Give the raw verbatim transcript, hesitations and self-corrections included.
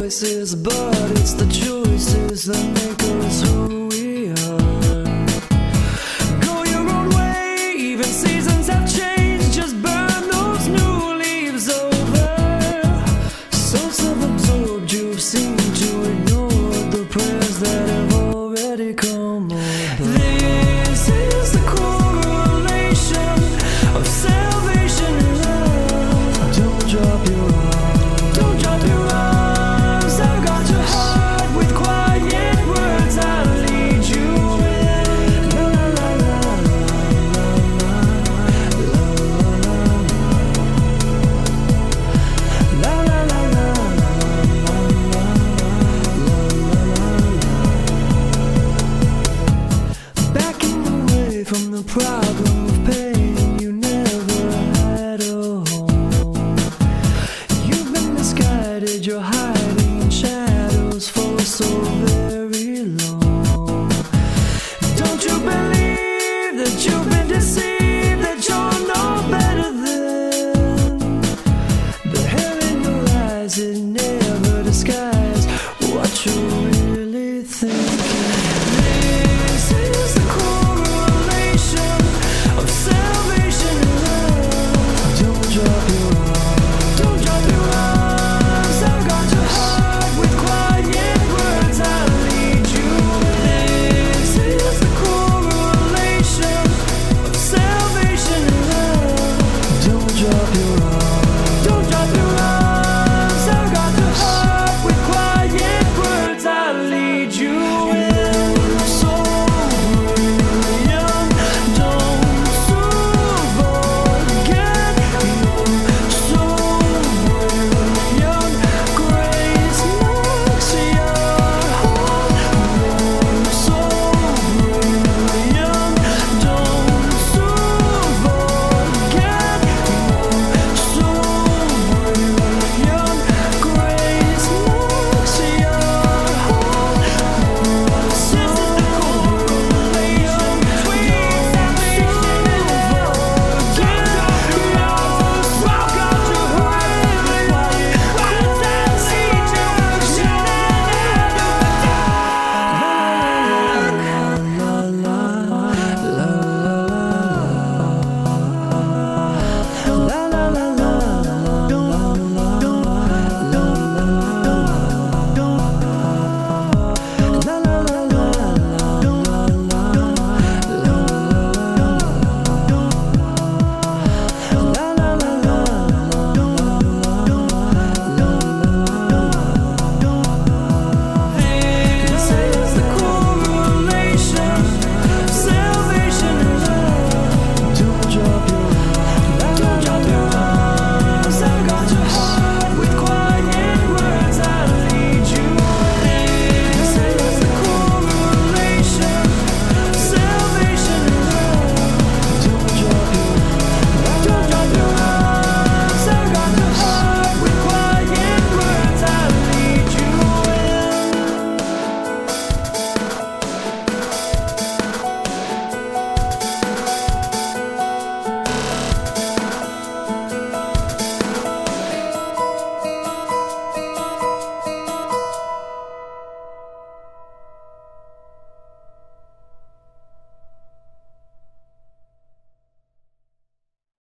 voices, but it's the choices that make us who we are. Go your own way, even seasons have changed. Just burn those new leaves over. So self-absorbed, you've seemed to ignore the prayers that have already come over. This is the correlation of salvation and love. Don't drop your arms, don't drop your arms. I've got your heart with quiet words I'll lead you in. La la la la la la la la la la la la. Backing away from the problem of pain, you never had a home. You've been misguided, you're hiding in shadows for so very long. Don't you believe that you've been deceived, that you're no better than the hell in your eyes? It never disguised what you